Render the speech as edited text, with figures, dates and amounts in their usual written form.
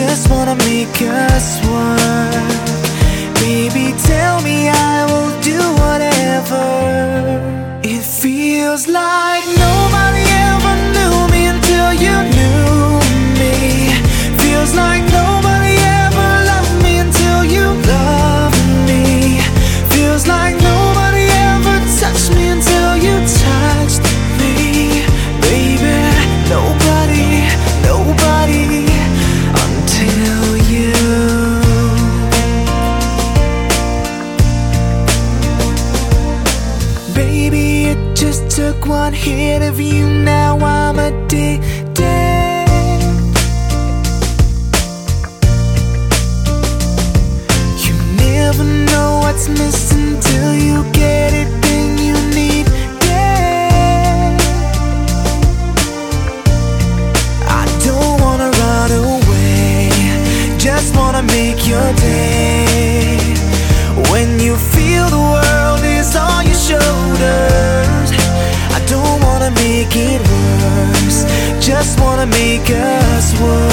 just wanna make us work. Baby, tell me I will do whatever. It feels like nobody ever knew me until you knew me. Feels like nobody ever loved me until you loved me. Feels like nobody ever touched me until you touched me. Baby, nobody, nobody until you. Baby, it just took one hit of you, now I'm addicted. You never know what's missing till you get it, then you need it. I don't wanna run away, just wanna make your day. When you feel the world is on your shoulders, I don't wanna make it worse, just wanna make us work.